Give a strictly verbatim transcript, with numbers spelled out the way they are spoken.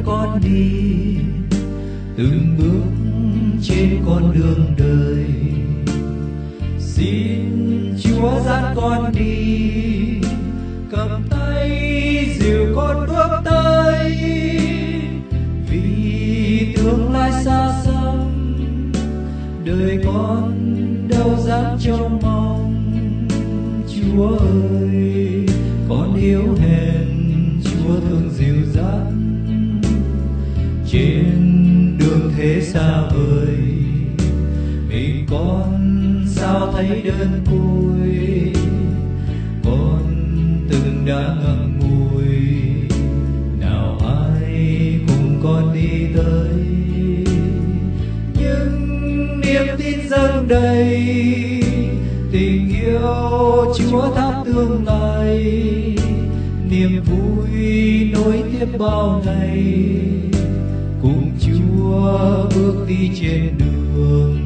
con đi từng bước trên con đường đời. Xin Chúa dắt con đi, cầm tay dìu con bước tới, vì tương lai xa xăm đời con đâu dám trông mong. Chúa ơi, con yếu hèn, Chúa thương dìu dắt trên đường thế xa vời. Mình con sao thấy đơn côi, con từng đã ngậm ngùi, nào ai cùng con đi tới. Nhưng niềm tin dâng đầy, tình yêu Chúa thắp tương lai, niềm vui nối tiếp bao ngày, cùng Chúa bước đi trên đường